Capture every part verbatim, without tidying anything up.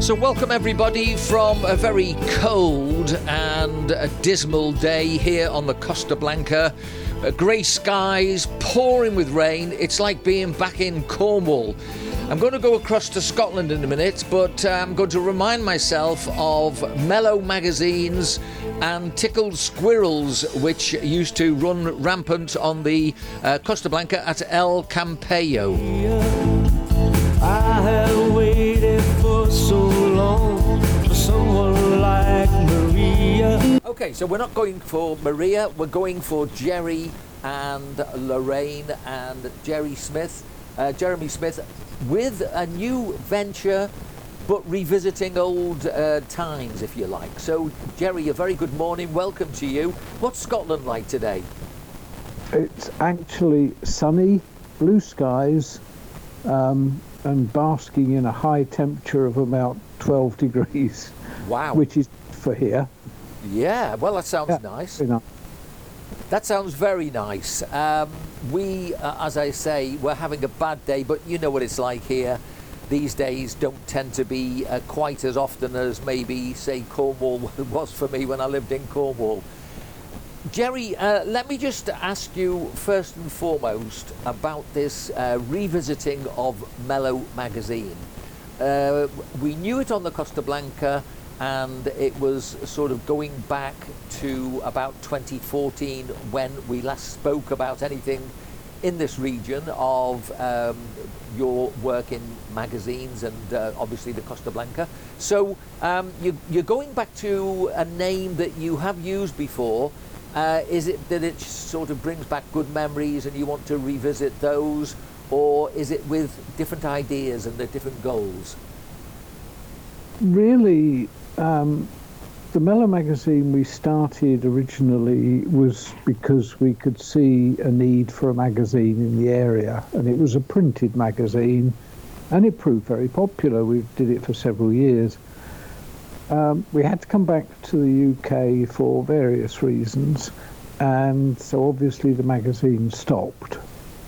So welcome everybody from a very cold and a dismal day here on the Costa Blanca. Uh, grey skies, pouring with rain. It's like being back in Cornwall. I'm going to go across to Scotland in a minute, but uh, I'm going to remind myself of Mellow magazines and Tickled Squirrels, which used to run rampant on the uh, Costa Blanca at El Campello. I have waited for so long for someone like Maria. Okay, so we're not going for Maria, we're going for Jerry and Lorraine and Jerry Smith, uh, Jeremy Smith, with a new venture, but revisiting old uh, times, if you like. So, Jerry, a very good morning. Welcome to you. What's Scotland like today? It's actually sunny, blue skies, um, and basking in a high temperature of about twelve degrees. Wow. Which is for here. Yeah, well, that sounds Yeah, nice. you know. That sounds very nice. Um, we, uh, as I say, we're having a bad day, but you know what it's like here. These days don't tend to be uh, quite as often as maybe, say, Cornwall was for me when I lived in Cornwall. Jerry, uh, let me just ask you first and foremost about this uh, revisiting of Mellow magazine. Uh, we knew it on the Costa Blanca, and it was sort of going back to about twenty fourteen when we last spoke about anything in this region of um, your work in magazines and uh, obviously the Costa Blanca. So um, you, you're going back to a name that you have used before. Uh, is it that it sort of brings back good memories and you want to revisit those, or is it with different ideas and the different goals? Really, um, the Mellow magazine we started originally was because we could see a need for a magazine in the area, and it was a printed magazine, and it proved very popular. We did it for several years. Um, we had to come back to the U K for various reasons, and so obviously the magazine stopped.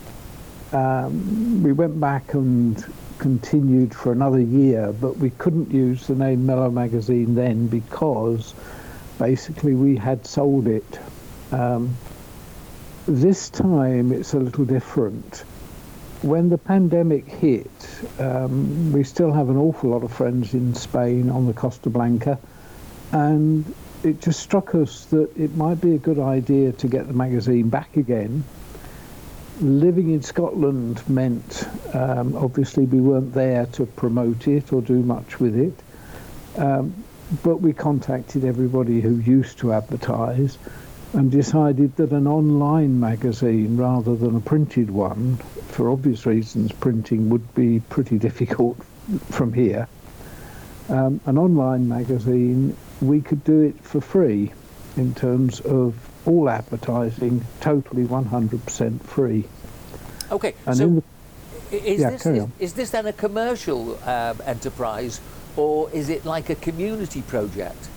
Um, we went back and continued for another year, but we couldn't use the name Mellow magazine then because basically we had sold it. Um, this time it's a little different. When the pandemic hit, um, we still have an awful lot of friends in Spain on the Costa Blanca, and it just struck us that it might be a good idea to get the magazine back again. Living in Scotland meant, um, obviously we weren't there to promote it or do much with it, um, but we contacted everybody who used to advertise and decided that an online magazine rather than a printed one, for obvious reasons printing would be pretty difficult from here, um, an online magazine, we could do it for free in terms of all advertising, totally one hundred percent free. Okay, and so the, is, yeah, this, carry is, on. is this then a commercial um, enterprise, or is it like a community project?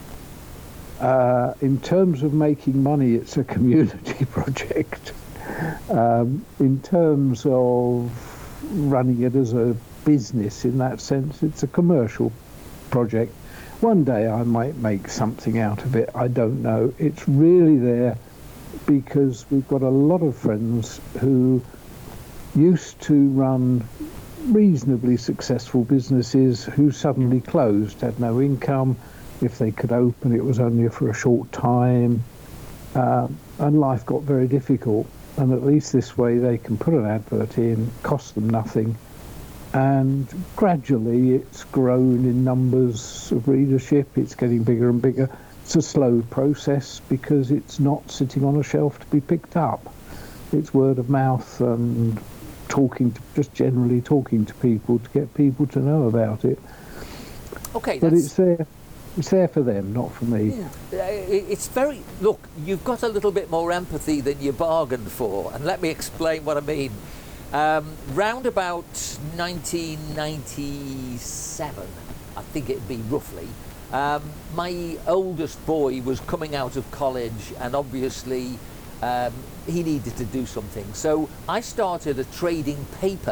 Uh, in terms of making money, it's a community project. Um, in terms of running it as a business, in that sense, it's a commercial project. One day I might make something out of it, I don't know. It's really there because we've got a lot of friends who used to run reasonably successful businesses who suddenly closed, had no income. If they could open, it was only for a short time, uh, and life got very difficult. And at least this way they can put an advert in, cost them nothing, and gradually it's grown in numbers of readership. It's getting bigger and bigger. It's a slow process because it's not sitting on a shelf to be picked up. It's word of mouth and talking to, just generally talking to people to get people to know about it. Okay, but that's... it's there. It's there for them, not for me. Yeah. It's very... Look, you've got a little bit more empathy than you bargained for, and let me explain what I mean. Um, round about nineteen ninety-seven, I think it'd be roughly, um, my oldest boy was coming out of college, and obviously um, he needed to do something. So I started a trading paper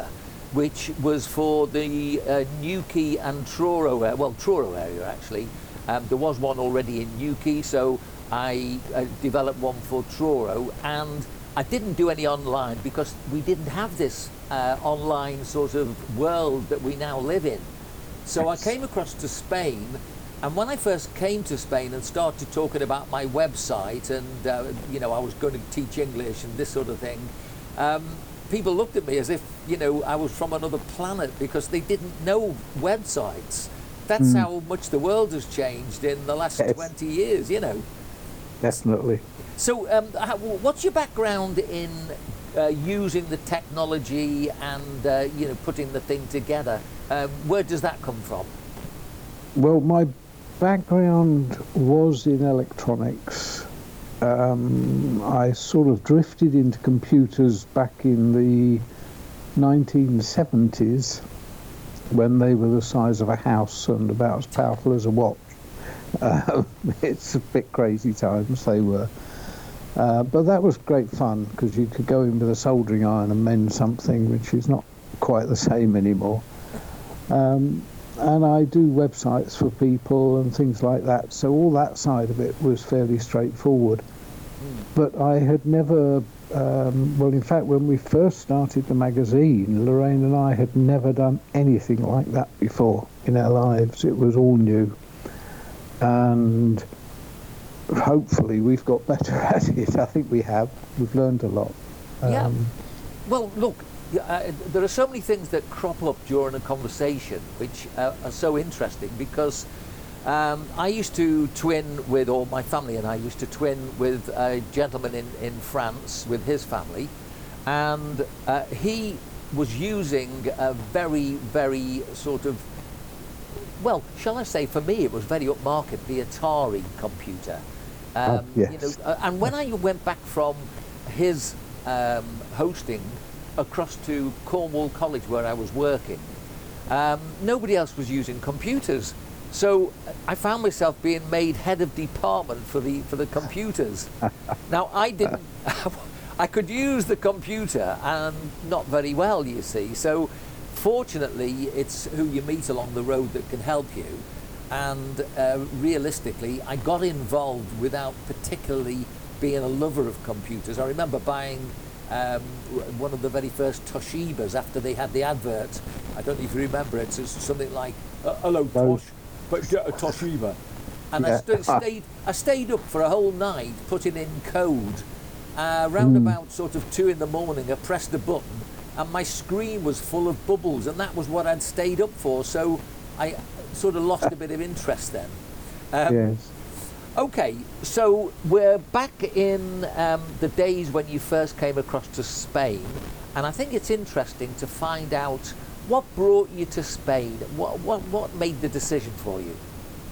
which was for the uh, Newquay and Truro area, well, Truro area actually. Um, there was one already in Newquay, so I uh, developed one for Truro, and I didn't do any online because we didn't have this uh, online sort of world that we now live in. So I came across to Spain, and when I first came to Spain and started talking about my website, and uh, you know, I was going to teach English and this sort of thing, um, people looked at me as if, you know, I was from another planet because they didn't know websites. That's Mm. how much the world has changed in the last Yes. twenty years, you know. Definitely. So, um, how, what's your background in uh, using the technology and uh, you know, putting the thing together? Um, where does that come from? Well, my background was in electronics. Um, I sort of drifted into computers back in the nineteen seventies when they were the size of a house and about as powerful as a watch. Uh, it's a bit crazy times they were. Uh, but that was great fun because you could go in with a soldering iron and mend something, which is not quite the same anymore. Um, and I do websites for people and things like that, so all that side of it was fairly straightforward. But I had never, um, well, in fact, when we first started the magazine, Lorraine and I had never done anything like that before in our lives. It was all new. And hopefully we've got better at it. I think we have. We've learned a lot. Yeah. Um, Well, look, yeah, uh, there are so many things that crop up during a conversation which uh, are so interesting because um, I used to twin with, or my family and I used to twin with a gentleman in, in France with his family, and uh, he was using a very, very sort of, well, shall I say, for me it was very upmarket, the Atari computer. Um, Oh, yes. you know, uh, and when I went back from his um, hosting across to Cornwall College where I was working, um, nobody else was using computers. So I found myself being made head of department for the for the computers. Now I didn't, I could use the computer and not very well, you see. So fortunately, it's who you meet along the road that can help you. And uh, realistically, I got involved without particularly being a lover of computers. I remember buying um, one of the very first Toshibas after they had the advert. I don't know if you remember it. It's something like, uh, "Hello, Tosh, but get a Toshiba." And I Yeah. st- stayed. I stayed up for a whole night putting in code. Uh, round about sort of two in the morning, I pressed a button, and my screen was full of bubbles, and that was what I'd stayed up for. So I sort of lost a bit of interest then. Um, yes. Okay, so we're back in um, the days when you first came across to Spain, and I think it's interesting to find out what brought you to Spain. What what what made the decision for you?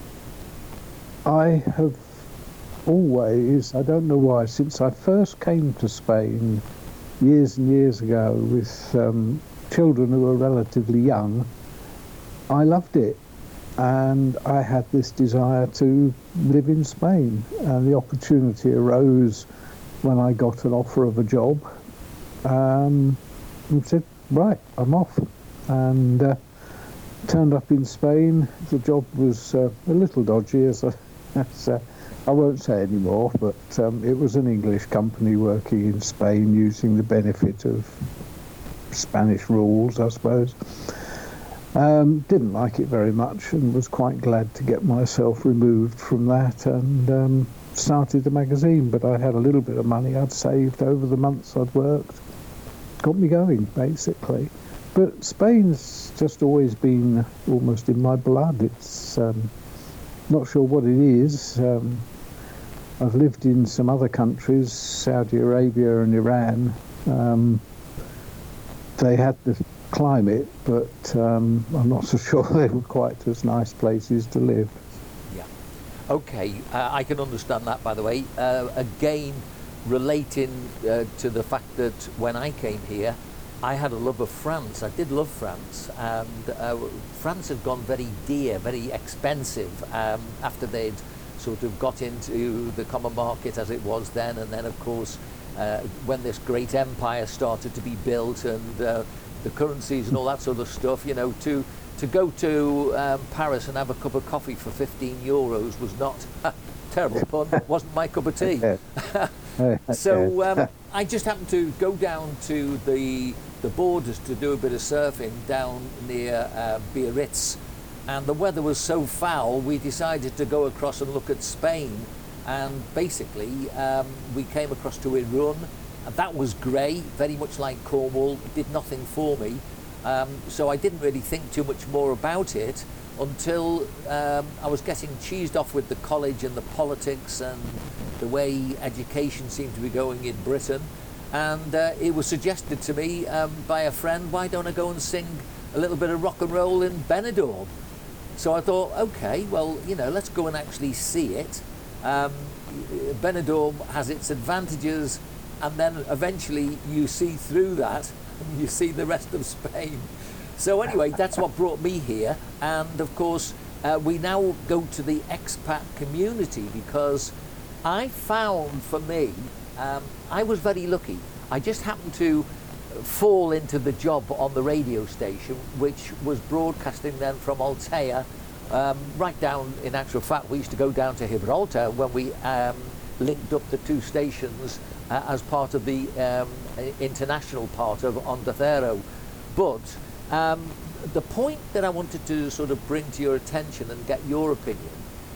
I have always, I don't know why, since I first came to Spain years and years ago with um, children who were relatively young, I loved it. And I had this desire to live in Spain. And the opportunity arose when I got an offer of a job. Um, and said, right, I'm off. And uh, turned up in Spain. The job was uh, a little dodgy, as, a, as uh, I won't say anymore, but um, it was an English company working in Spain using the benefit of Spanish rules, I suppose. Um, didn't like it very much and was quite glad to get myself removed from that and um, started the magazine. But I had a little bit of money I'd saved over the months I'd worked. Got me going, basically. But Spain's just always been almost in my blood. It's um, not sure what it is. Um, I've lived in some other countries, Saudi Arabia and Iran. Um, they had the climate, but um, I'm not so sure they were quite as nice places to live. Yeah. Okay, uh, I can understand that, by the way. Uh, again, relating uh, to the fact that when I came here, I had a love of France. I did love France, and uh, France had gone very dear, very expensive um, after they'd sort of got into the common market as it was then, and then of course uh, when this great empire started to be built and uh, the currencies and all that sort of stuff. You know, to to go to um, Paris and have a cup of coffee for fifteen euros was not terrible pun. Wasn't my cup of tea. So um, I just happened to go down to the the borders to do a bit of surfing down near uh, Biarritz, and the weather was so foul we decided to go across and look at Spain, and basically um, we came across to Irun, and that was grey, very much like Cornwall. It did nothing for me, um, so I didn't really think too much more about it until um, I was getting cheesed off with the college and the politics and the way education seemed to be going in Britain. And uh, it was suggested to me um, by a friend, why don't I go and sing a little bit of rock and roll in Benidorm? So I thought, okay, well, you know, let's go and actually see it. Um, Benidorm has its advantages, and then eventually you see through that and you see the rest of Spain. So anyway, that's what brought me here. And of course, uh, we now go to the expat community, because I found, for me, um, I was very lucky. I just happened to fall into the job on the radio station, which was broadcasting then from Altea, um, right down, in actual fact, we used to go down to Gibraltar when we um, linked up the two stations uh, as part of the um, international part of Onda Cero. But um, the point that I wanted to sort of bring to your attention and get your opinion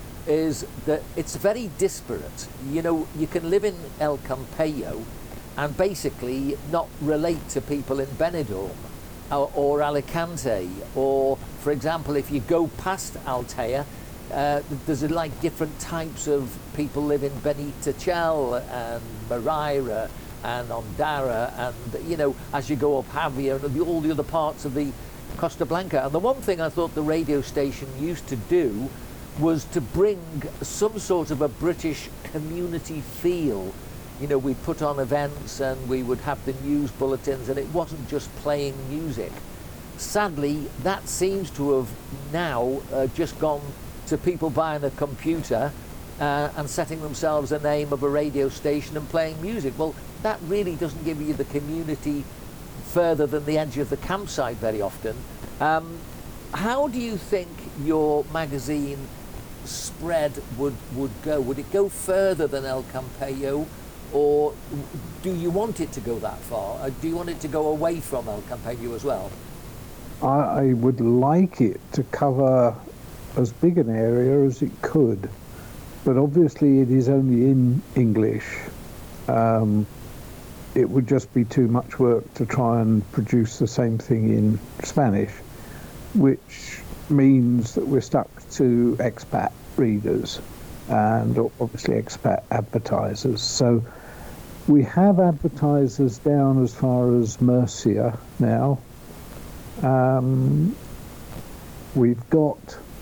is that it's very disparate. You know, you can live in El Campello and basically not relate to people in Benidorm or, or Alicante, or, for example, if you go past Altea, uh, there's like different types of people live in Benitatxell and Maraira and Ondara, and, you know, as you go up Javia and all the other parts of the Costa Blanca. And the one thing I thought the radio station used to do was to bring some sort of a British community feel. You know, we put on events and we would have the news bulletins, and it wasn't just playing music. Sadly, that seems to have now uh, just gone to people buying a computer uh, and setting themselves a name of a radio station and playing music. Well, that really doesn't give you the community further than the edge of the campsite very often. Um, how do you think your magazine spread would, would go? Would it go further than El Campello, or do you want it to go that far? Or do you want it to go away from El Campello as well? I, I would like it to cover as big an area as it could, but obviously it is only in English. Um, it would just be too much work to try and produce the same thing in Spanish, which means that we're stuck to expat readers and obviously expat advertisers. So we have advertisers down as far as Murcia now. Um, we've got,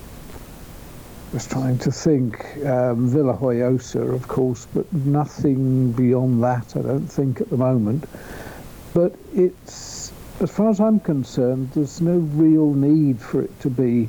just trying to think, um, Villajoyosa, of course, but nothing beyond that, I don't think, at the moment. But it's, as far as I'm concerned, there's no real need for it to be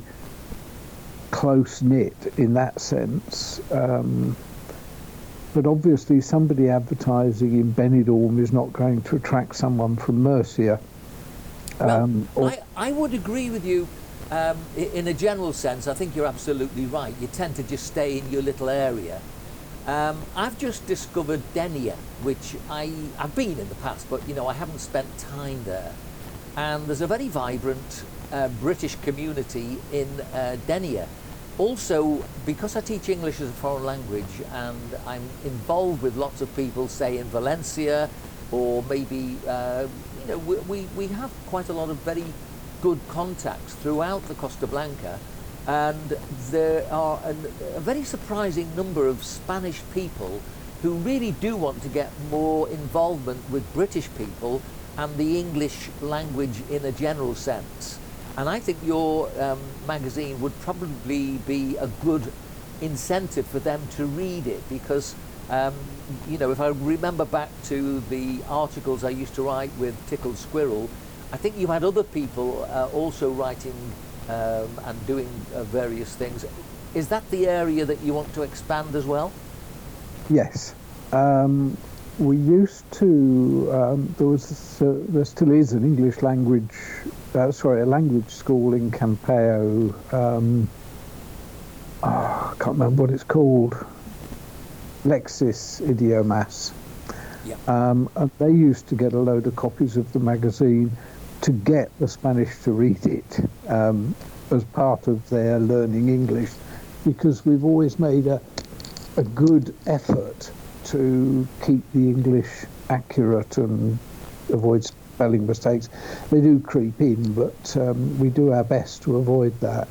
close-knit in that sense. Um, but obviously somebody advertising in Benidorm is not going to attract someone from Murcia. Um, well, or I, I would agree with you um, in a general sense. I think you're absolutely right. You tend to just stay in your little area. Um, I've just discovered Denia, which I, I've been in the past, but you know, I haven't spent time there. And there's a very vibrant uh, British community in uh, Denia. Also, because I teach English as a foreign language and I'm involved with lots of people, say in Valencia, or maybe, uh, you know, we, we have quite a lot of very good contacts throughout the Costa Blanca, and there are an, a very surprising number of Spanish people who really do want to get more involvement with British people and the English language in a general sense. And I think your um, magazine would probably be a good incentive for them to read it, because, um, you know, if I remember back to the articles I used to write with Tickled Squirrel, I think you had other people uh, also writing um, and doing uh, various things. Is that the area that you want to expand as well? yes. Um, we used to, um, there was, this, uh, there still is an English language, uh, sorry, a language school in Campeo. Um, oh, I can't remember what it's called. Lexis Idiomas. Yeah. Um, and they used to get a load of copies of the magazine to get the Spanish to read it um, as part of their learning English, because we've always made a, a good effort to keep the English accurate and avoid spelling mistakes. They do creep in, but um, we do our best to avoid that.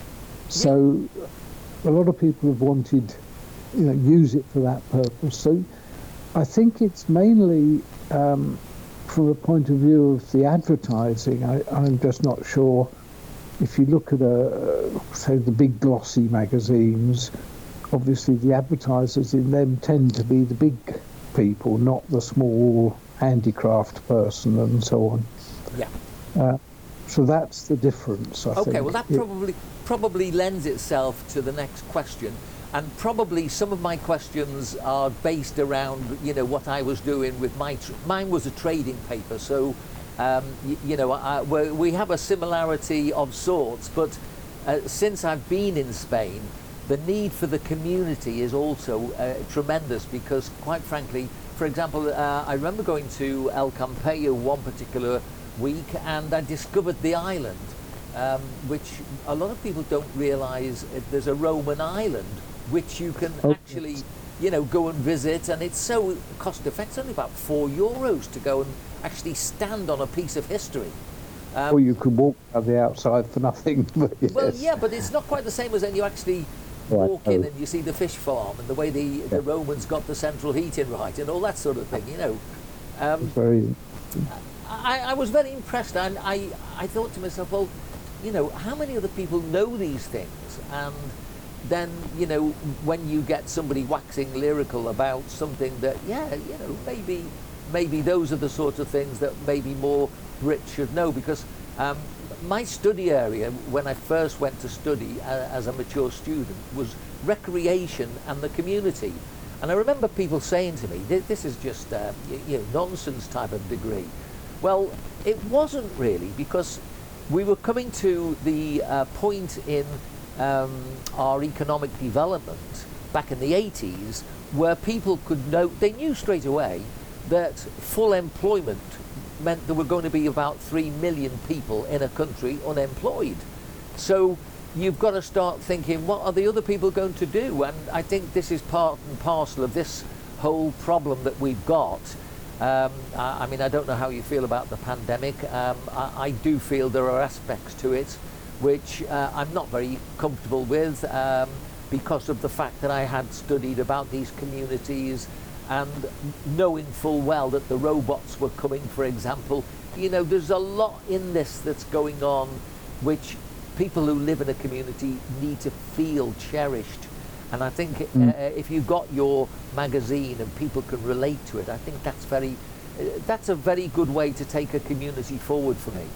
So a lot of people have wanted, you know, use it for that purpose. So I think it's mainly um, from a point of view of the advertising. I, I'm just not sure. If you look at, a, say, the big glossy magazines, obviously the advertisers in them tend to be the big people, not the small handicraft person and so on. Yeah. Uh, so that's the difference, I Okay, think. well that It- probably probably lends itself to the next question, and probably some of my questions are based around, you know, what I was doing with my tr- mine was a trading paper, so um, y- you know I, we we have a similarity of sorts, but uh, since I've been in Spain, the need for the community is also uh, tremendous, because quite frankly, for example, uh, I remember going to El Campello one particular week and I discovered the island, um, which a lot of people don't realise there's a Roman island which you can Oh, actually, you know, go and visit, and it's so cost effective. It's only about four euros to go and actually stand on a piece of history. Um, or you could walk on the outside for nothing. But yes. Well, yeah, but it's not quite the same as when you actually Right, walk in oh. and you see the fish farm and the way the, the Romans got the central heating right and all that sort of thing, you know. Um, It's very. I, I was very impressed, and I, I thought to myself, well, you know, how many other people know these things? And then, you know, when you get somebody waxing lyrical about something that, yeah, you know, maybe maybe those are the sorts of things that maybe more Brits should know, because um, my study area, when I first went to study uh, as a mature student, was recreation and the community. And I remember people saying to me, "This this is just uh, y- you know, nonsense type of degree." Well, it wasn't really, because we were coming to the uh, point in um, our economic development back in the eighties where people could know, they knew straight away that full employment meant there were going to be about three million people in a country unemployed. So you've got to start thinking, what are the other people going to do? And I think this is part and parcel of this whole problem that we've got. Um, I, I mean, I don't know how you feel about the pandemic. Um, I, I do feel there are aspects to it which uh, I'm not very comfortable with, um, because of the fact that I had studied about these communities and knowing full well that the robots were coming, for example. You know, there's a lot in this that's going on which people who live in a community need to feel cherished. And I think Mm. uh, if you've got your magazine and people can relate to it, I think that's very, uh, that's a very good way to take a community forward for me.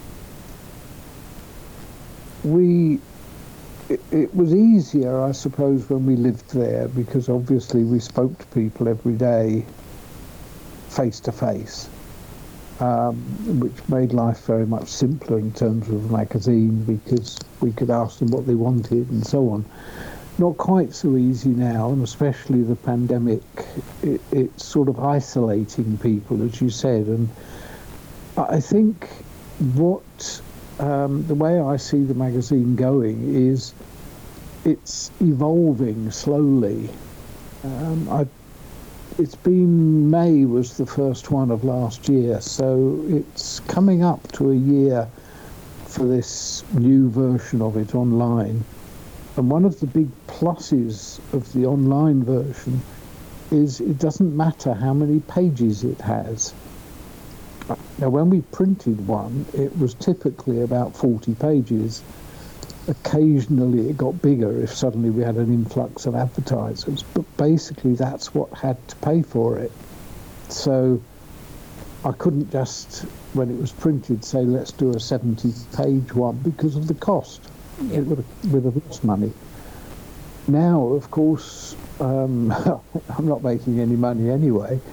We, it, it was easier, I suppose, when we lived there, because obviously we spoke to people every day, face to face, um, which made life very much simpler in terms of a magazine, because we could ask them what they wanted and so on. Not quite so easy now, and especially the pandemic, it, it's sort of isolating people, as you said. And I think what um, the way I see the magazine going is it's evolving slowly. Um, I, it's been May was the first one of last year, so it's coming up to a year for this new version of it online. And one of the big pluses of the online version is it doesn't matter how many pages it has. Now, when we printed one, it was typically about forty pages. Occasionally it got bigger if suddenly we had an influx of advertisers, but basically that's what had to pay for it. So I couldn't just, when it was printed, say let's do a seventy page one because of the cost. Yeah. It would have, would have lost money. Now, of course, um, I'm not making any money anyway,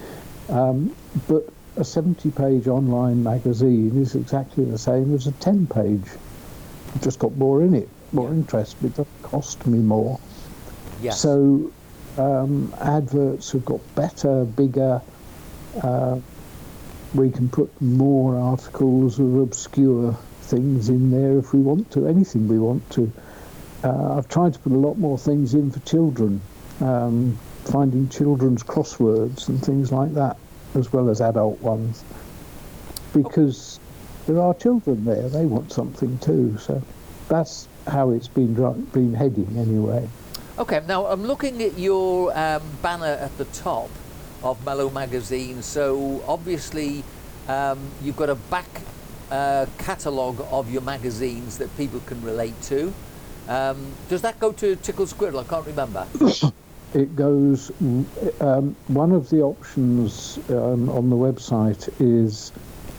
Um, but a seventy page online magazine is exactly the same as a ten page. I've just got more in it, more Yeah. interest, but it doesn't cost me more. Yes. So um, adverts have got better, bigger. Uh, we can put more articles of obscure things in there if we want to, anything we want to. Uh, I've tried to put a lot more things in for children, um, finding children's crosswords and things like that, as well as adult ones, because there are children there, they want something too. So that's how it's been dri- been heading anyway. Okay, now I'm looking at your um, banner at the top of Mellow Magazine. So obviously um, you've got a back uh, catalogue of your magazines that people can relate to. Um, does that go to Tickle Squirrel? I can't remember. It goes, um, one of the options um, on the website is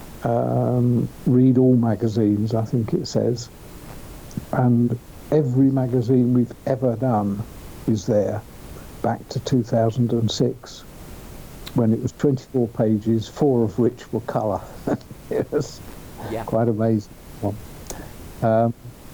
um, read all magazines, I think it says. And every magazine we've ever done is there, back to two thousand six, when it was twenty-four pages, four of which were colour. It was Yeah. quite amazing one. Um,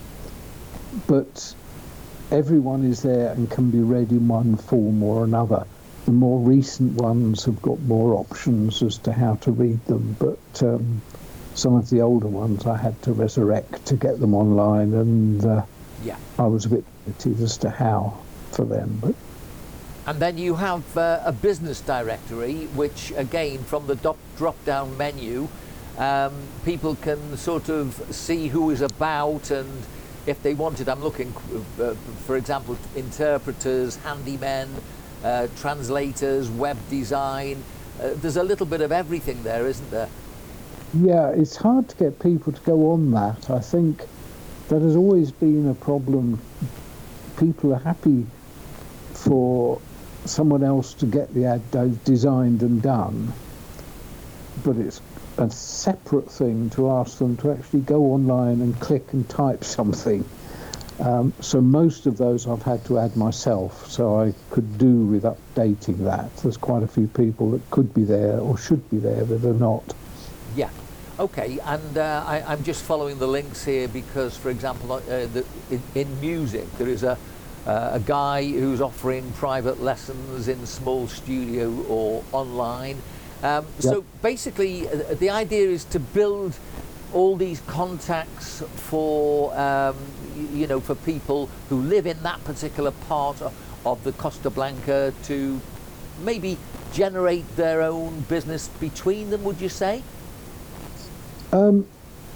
but everyone is there and can be read in one form or another. The more recent ones have got more options as to how to read them, but um, some of the older ones I had to resurrect to get them online, and uh, Yeah. I was a bit limited as to how for them. But And then you have uh, a business directory, which again, from the do- drop-down menu, um, people can sort of see who is about, and if they wanted, I'm looking, uh, for example, interpreters, handymen, uh, translators, web design. Uh, there's a little bit of everything there, isn't there? yeah, it's hard to get people to go on that. I think that has always been a problem. People are happy for someone else to get the ad do- designed and done, but it's a separate thing to ask them to actually go online and click and type something. Um, so most of those I've had to add myself, so I could do with updating that. There's quite a few people that could be there or should be there that are not. Yeah. Okay, and uh, I, I'm just following the links here because, for example, uh, the, in, in music, there is a uh, a guy who's offering private lessons in small studio or online. Um, So Yep. basically, uh, the idea is to build all these contacts for um, y- you know for people who live in that particular part of, of the Costa Blanca to maybe generate their own business between them. Would you say? Um,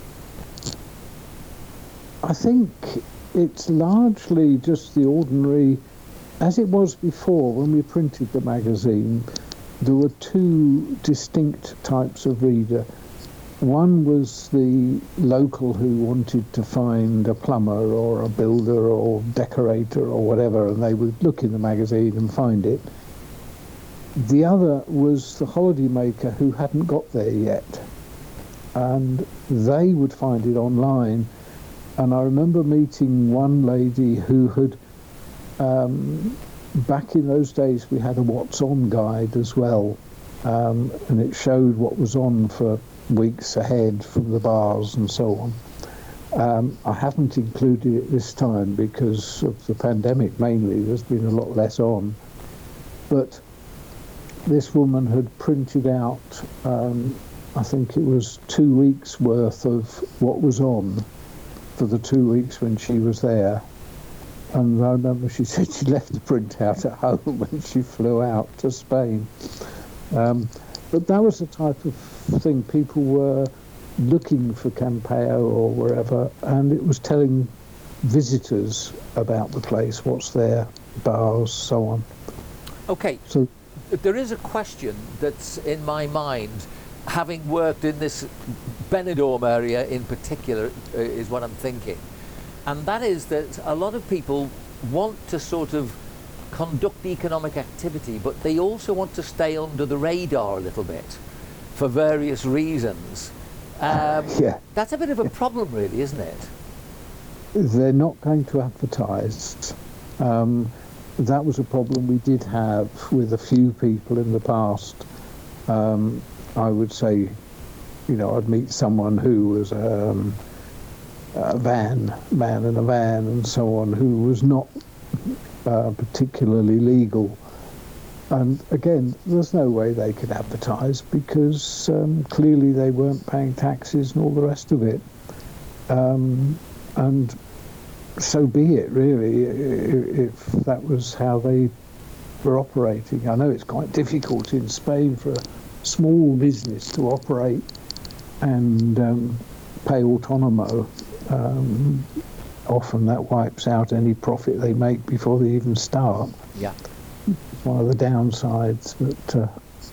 I think it's largely just the ordinary, as it was before when we printed the magazine. There were two distinct types of reader. One was the local who wanted to find a plumber or a builder or decorator or whatever, and they would look in the magazine and find it. The other was the holidaymaker who hadn't got there yet, and they would find it online. And I remember meeting one lady who had, um, back in those days, we had a What's On guide as well, um, and it showed what was on for weeks ahead from the bars and so on. Um, I haven't included it this time because of the pandemic mainly. There's been a lot less on. But this woman had printed out, um, I think it was two weeks worth of what was on for the two weeks when she was there. And I remember she said she left the printout at home when she flew out to Spain. Um, but that was the type of thing people were looking for Campeo or wherever, and it was telling visitors about the place, what's there, bars, so on. Okay. So There is a question that's in my mind, having worked in this Benidorm area in particular, uh, is what I'm thinking. And that is that a lot of people want to sort of conduct economic activity, but they also want to stay under the radar a little bit for various reasons. Um, yeah, That's a bit of a problem, really, isn't it? they're not going to advertise. Um, that was a problem we did have with a few people in the past. um, I would say, you know, I'd meet someone who was um, a van, man in a van and so on, who was not uh, particularly legal. And again, there's no way they could advertise because um, clearly they weren't paying taxes and all the rest of it. Um, and so be it, really, if that was how they were operating. I know it's quite difficult in Spain for a small business to operate and um, pay autonomo. Um, often that wipes out any profit they make before they even start. Yeah. One of the downsides, but uh,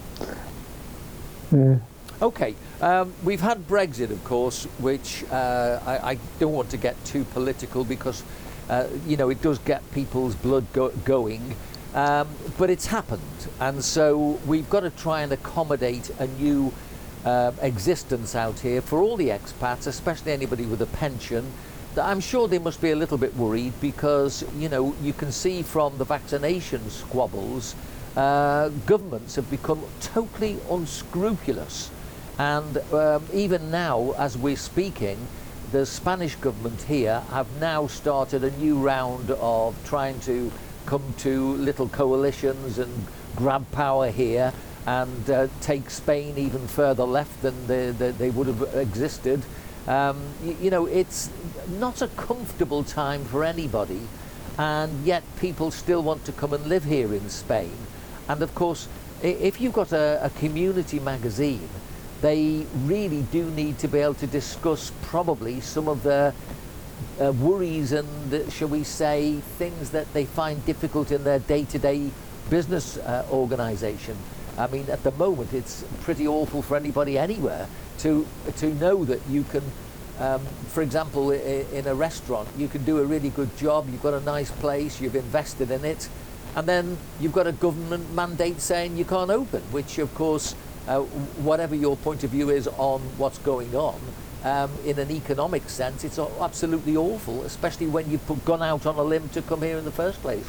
yeah. Okay, um, we've had Brexit, of course, which uh, I, I don't want to get too political because, uh, you know, it does get people's blood go- going, um, but it's happened, and so we've got to try and accommodate a new uh, existence out here for all the expats, especially anybody with a pension. I'm sure they must be a little bit worried because, you know, you can see from the vaccination squabbles, uh, governments have become totally unscrupulous. And um, even now, as we're speaking, the Spanish government here have now started a new round of trying to come to little coalitions and grab power here and uh, take Spain even further left than they, they, they would have existed. Um, you, you know, it's not a comfortable time for anybody, and yet people still want to come and live here in Spain. And of course, if you've got a, a community magazine, they really do need to be able to discuss probably some of the uh, worries and, uh, shall we say, things that they find difficult in their day-to-day business uh, organisation. I mean, at the moment, it's pretty awful for anybody anywhere to to know that you can, um, for example, i- in a restaurant, you can do a really good job, you've got a nice place, you've invested in it, and then you've got a government mandate saying you can't open, which, of course, uh, whatever your point of view is on what's going on, um, in an economic sense, it's a- absolutely awful, especially when you've put, gone out on a limb to come here in the first place.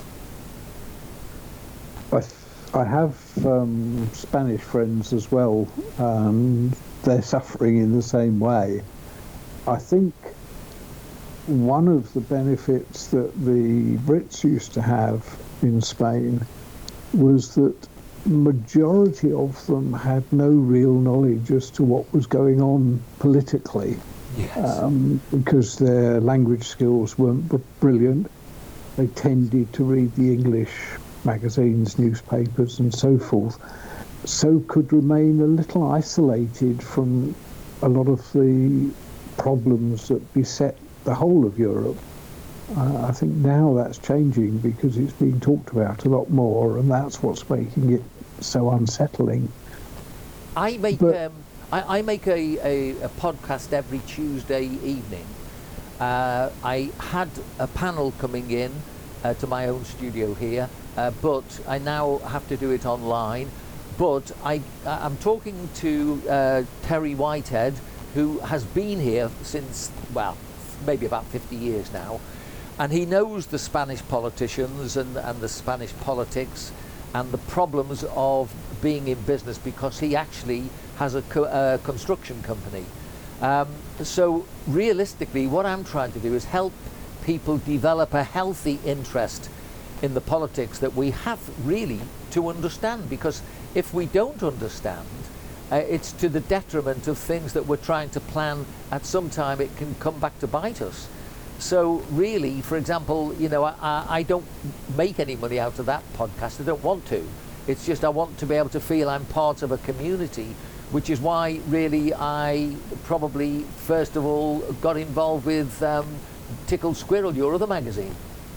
I, I have um, Spanish friends as well. Um, they're suffering in the same way. I think one of the benefits that the Brits used to have in Spain was that majority of them had no real knowledge as to what was going on politically. Yes. Um, because their language skills weren't br- brilliant. They tended to read the English magazines, newspapers and so forth, so could remain a little isolated from a lot of the problems that beset the whole of Europe. Uh, I think now that's changing because it's being talked about a lot more, and that's what's making it so unsettling. I make But- um, I, I make a, a, a podcast every Tuesday evening. Uh, I had a panel coming in uh, to my own studio here, uh, but I now have to do it online. But I, I'm talking to uh, Terry Whitehead, who has been here since, well, maybe about fifty years now, and he knows the Spanish politicians and, and the Spanish politics and the problems of being in business because he actually has a co- uh, construction company. Um, so realistically, what I'm trying to do is help people develop a healthy interest in the politics that we have really to understand, because if we don't understand, uh, it's to the detriment of things that we're trying to plan. At some time it can come back to bite us. So really, for example, you know, I, I don't make any money out of that podcast. I don't want to. It's just I want to be able to feel I'm part of a community, which is why really I probably first of all got involved with um, Tickled Squirrel, your other magazine.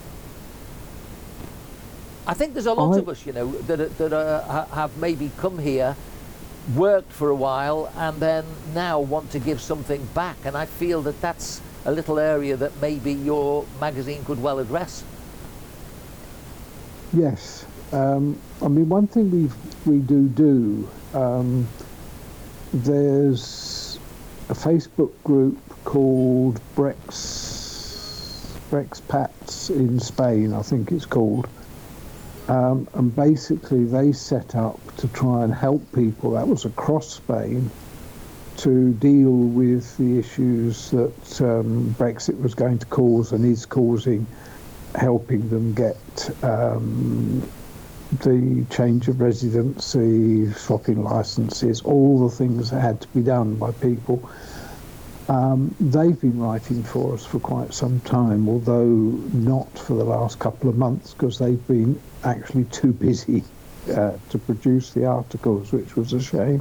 I think there's a lot I- of us, you know, that are- that are, ha- have maybe come here, worked for a while, and then now want to give something back. And I feel that that's a little area that maybe your magazine could well address. Yes. Um, I mean, one thing we we do do, um, there's a Facebook group called Brex, Brexpats in Spain, I think it's called. Um, and basically they set up to try and help people, that was across Spain, to deal with the issues that um, Brexit was going to cause and is causing, helping them get um, the change of residency, swapping licenses, all the things that had to be done by people. Um, they've been writing for us for quite some time, although not for the last couple of months, because they've been actually too busy uh, to produce the articles, which was a shame.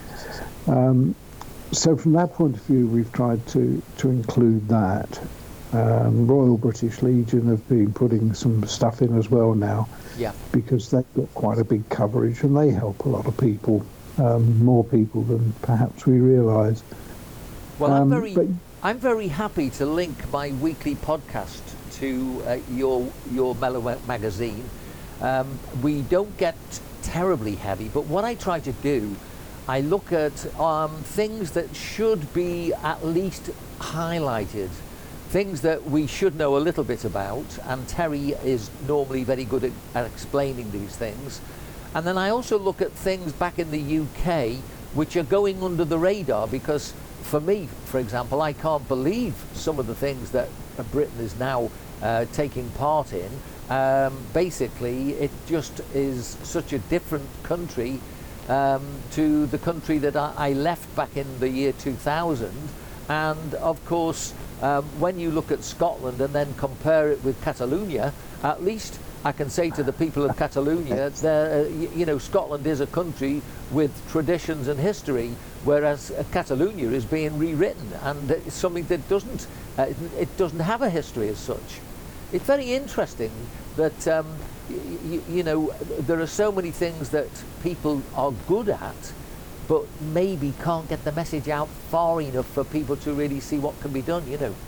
Um, so from that point of view, we've tried to, to include that. Um, Royal British Legion have been putting some stuff in as well now, Yeah. because they've got quite a big coverage and they help a lot of people, um, more people than perhaps we realise. Well, I'm Um, very, but- I'm very happy to link my weekly podcast to uh, your your Mellow Ma- magazine. Um, we don't get terribly heavy, but what I try to do, I look at um, things that should be at least highlighted, things that we should know a little bit about, and Terry is normally very good at, at explaining these things. And then I also look at things back in the U K which are going under the radar, because for me, for example, I can't believe some of the things that Britain is now uh, taking part in. Um, basically, it just is such a different country um, to the country that I, I left back in the year two thousand. And of course, um, when you look at Scotland and then compare it with Catalonia, at least I can say to the people of Catalonia, uh, you know, Scotland is a country with traditions and history, whereas uh, Catalonia is being rewritten, and it's something that doesn't, uh, it doesn't have a history as such. It's very interesting that, um, y- you know, there are so many things that people are good at, but maybe can't get the message out far enough for people to really see what can be done, you know.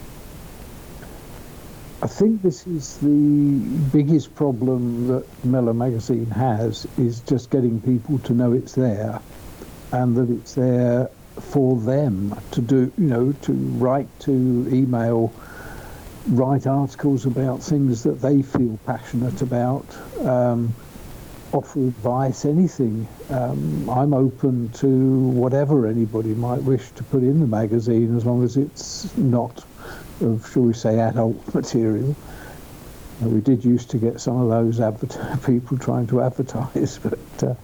I think this is the biggest problem that Mellow Magazine has, is just getting people to know it's there, and that it's there for them to do, you know, to write, to email, write articles about things that they feel passionate about, um, offer advice, anything. Um, I'm open to whatever anybody might wish to put in the magazine, as long as it's not of, shall we say, adult material. Uh, we did used to get some of those adver- people trying to advertise, but uh,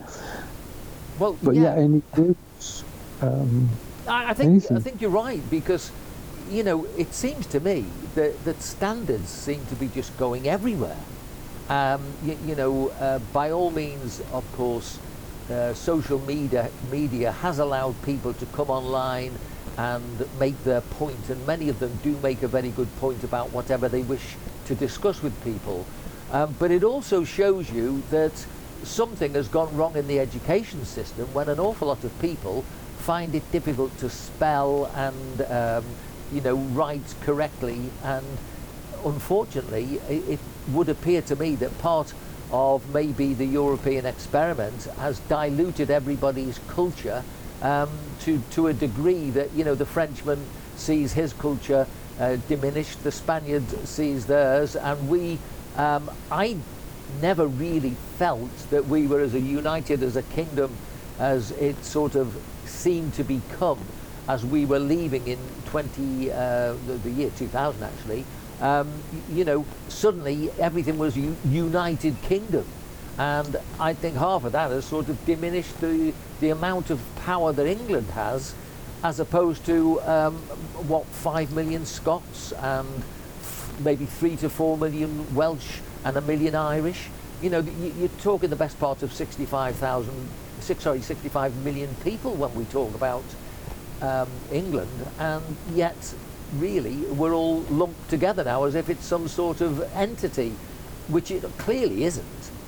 Well, but yeah, yeah, any groups. Um, I, I think anything. I think you're right, because, you know, it seems to me that that standards seem to be just going everywhere. Um, you, you know, uh, by all means, of course, uh, social media media has allowed people to come online and make their point, and many of them do make a very good point about whatever they wish to discuss with people. Um, but it also shows you that something has gone wrong in the education system when an awful lot of people find it difficult to spell and um, you know, write correctly. And unfortunately, it, it would appear to me that part of maybe the European experiment has diluted everybody's culture um, to to a degree that, you know, the Frenchman sees his culture uh, diminished, the Spaniard sees theirs, and we um, I never really felt that we were as a united as a kingdom as it sort of seemed to become as we were leaving in twenty uh, the, the year two thousand actually. Um, you know, suddenly everything was u- United Kingdom, and I think half of that has sort of diminished the the amount of power that England has, as opposed to um, what five million Scots and f- maybe three to four million Welsh and a million Irish. You know, you, you're talking the best part of sixty-five thousand, six, sorry, sixty-five million people when we talk about um, England, and yet really we're all lumped together now as if it's some sort of entity, which it clearly isn't.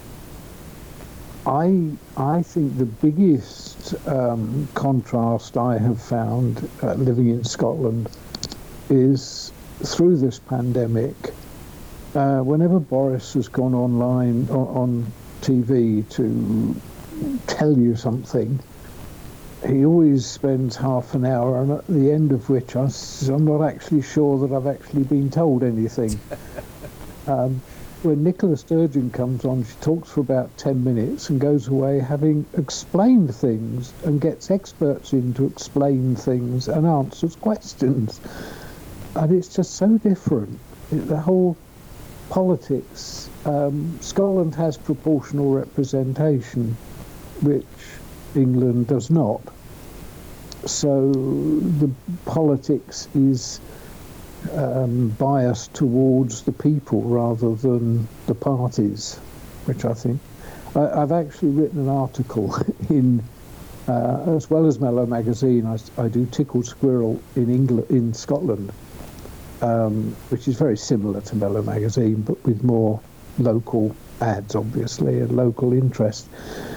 I I think the biggest um, contrast I have found uh, living in Scotland is through this pandemic. Uh, whenever Boris has gone online on, on T V to tell you something, he always spends half an hour, and at the end of which I, I'm not actually sure that I've actually been told anything. um, when Nicola Sturgeon comes on, she talks for about ten minutes and goes away having explained things and gets experts in to explain things and answers questions. And it's just so different. It, the whole politics, um, Scotland has proportional representation, which England does not. So the politics is um, biased towards the people rather than the parties, which I think. I, I've actually written an article in, uh, as well as Mellow Magazine, I, I do Tickled Squirrel in England, in Scotland, um, which is very similar to Mellow Magazine, but with more local ads, obviously, and local interest.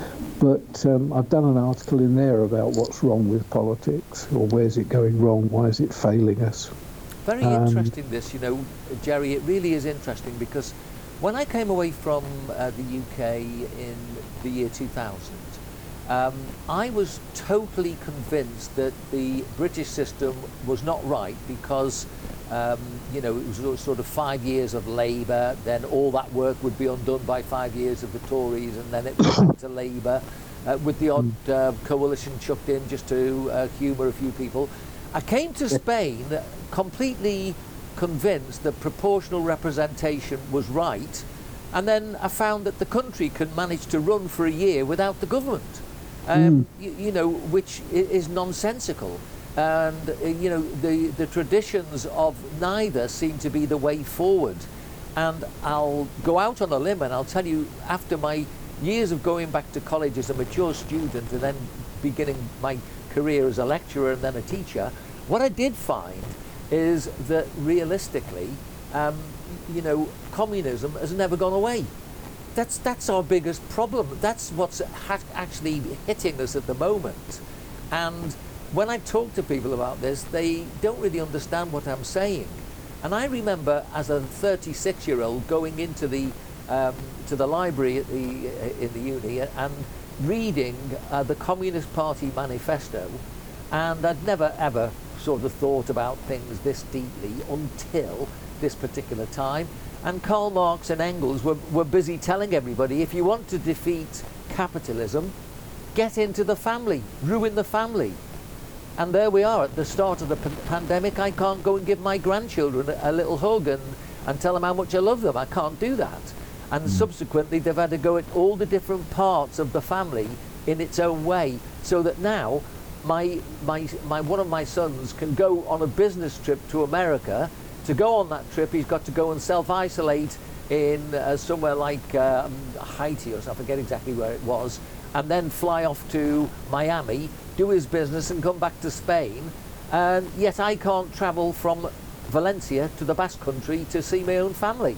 But um, I've done an article in there about what's wrong with politics, or where's it going wrong, why is it failing us. Very Um, interesting this, you know, Jerry, it really is interesting, because when I came away from uh, the U K in the year two thousand, um, I was totally convinced that the British system was not right, because um, you know, it was sort of five years of Labour, then all that work would be undone by five years of the Tories, and then it went back to Labour, uh, with the odd uh, coalition chucked in just to uh, humour a few people. I came to Spain completely convinced that proportional representation was right, and then I found that the country can manage to run for a year without the government, um, mm. you, you know, which is nonsensical. And uh, you know, the, the traditions of neither seem to be the way forward. And I'll go out on a limb and I'll tell you, after my years of going back to college as a mature student and then beginning my career as a lecturer and then a teacher, what I did find is that realistically, um, you know, communism has never gone away. That's, that's our biggest problem. That's what's ha- actually hitting us at the moment. And when I talk to people about this, they don't really understand what I'm saying. And I remember as a thirty-six-year-old going into the um, to the library at the uh, in the uni and reading uh, the Communist Party manifesto, and I'd never ever sort of thought about things this deeply until this particular time. And Karl Marx and Engels were, were busy telling everybody, if you want to defeat capitalism, get into the family, ruin the family. And there we are at the start of the p- pandemic. I can't go and give my grandchildren a, a little hug and, and tell them how much I love them. I can't do that. And mm. subsequently, they've had to go at all the different parts of the family in its own way, so that now my, my, my, one of my sons can go on a business trip to America. To go on that trip, he's got to go and self-isolate in uh, somewhere like um, Haiti, or something. I forget exactly where it was, and then fly off to Miami, do his business and come back to Spain, and yet I can't travel from Valencia to the Basque Country to see my own family.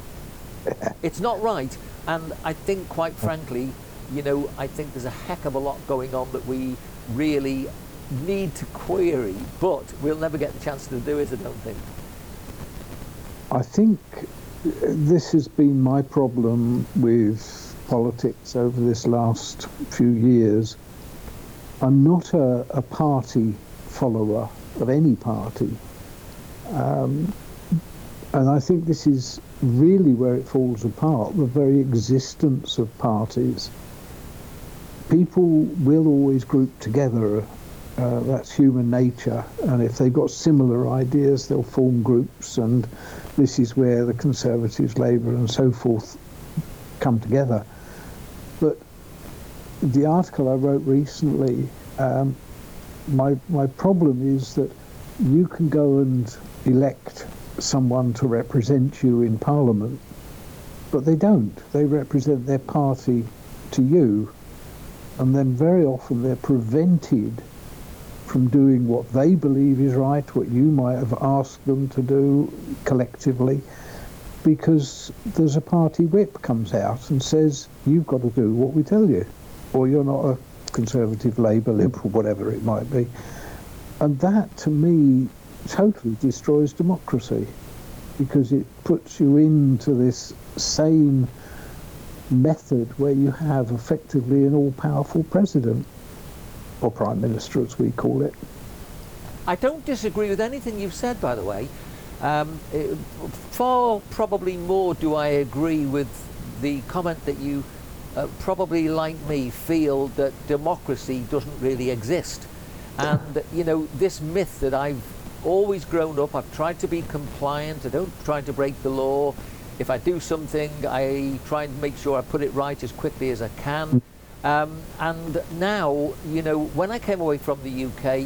It's not right, and I think, quite frankly, you know, I think there's a heck of a lot going on that we really need to query, but we'll never get the chance to do it, I don't think. I think this has been my problem with politics over this last few years. I'm not a, a party follower of any party. Um, and I think this is really where it falls apart, the very existence of parties. People will always group together. Uh, that's human nature. And if they've got similar ideas, they'll form groups. And this is where the Conservatives, Labour and so forth come together. But the article I wrote recently, um, my my problem is that you can go and elect someone to represent you in Parliament, but they don't. They represent their party to you, and then very often they're prevented from doing what they believe is right, what you might have asked them to do collectively, because there's a party whip comes out and says, you've got to do what we tell you, or you're not a Conservative, Labour, Liberal, whatever it might be. And that, to me, totally destroys democracy, because it puts you into this same method where you have effectively an all-powerful president, or prime minister as we call it. I don't disagree with anything you've said, by the way. Um, it, far probably more do I agree with the comment that you uh, probably, like me, feel that democracy doesn't really exist. And, you know, this myth that I've always grown up, I've tried to be compliant, I don't try to break the law. If I do something, I try and make sure I put it right as quickly as I can. Um, and now, you know, when I came away from the U K,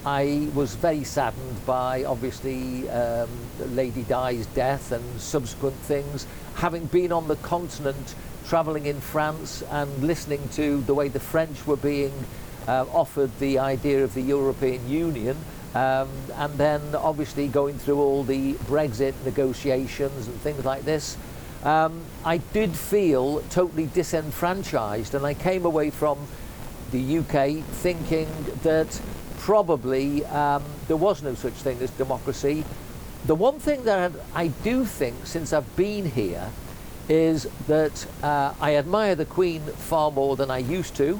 I was very saddened by, obviously, um, Lady Di's death and subsequent things. Having been on the continent, travelling in France and listening to the way the French were being uh, offered the idea of the European Union, um, and then obviously going through all the Brexit negotiations and things like this, um, I did feel totally disenfranchised, and I came away from the U K thinking that probably um, there was no such thing as democracy. The one thing that I do think, since I've been here, is that uh, I admire the Queen far more than I used to.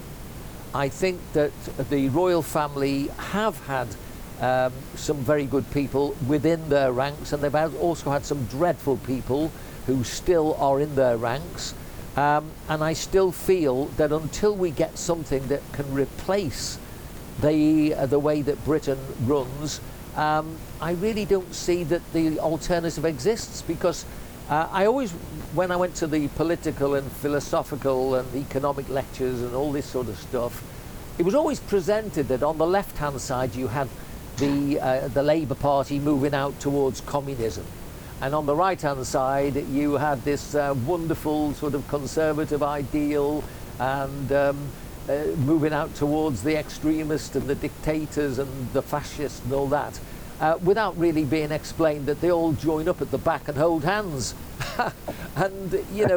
I think that the royal family have had um, some very good people within their ranks, and they've had, also had some dreadful people who still are in their ranks. Um, and I still feel that until we get something that can replace the uh, the way that Britain runs, um, I really don't see that the alternative exists, because uh, I always, when I went to the political and philosophical and economic lectures and all this sort of stuff, it was always presented that on the left-hand side you had the uh, the Labour Party moving out towards communism, and on the right-hand side you had this uh, wonderful sort of conservative ideal, and um, Uh, moving out towards the extremists and the dictators and the fascists and all that, uh, without really being explained that they all join up at the back and hold hands. And, you know,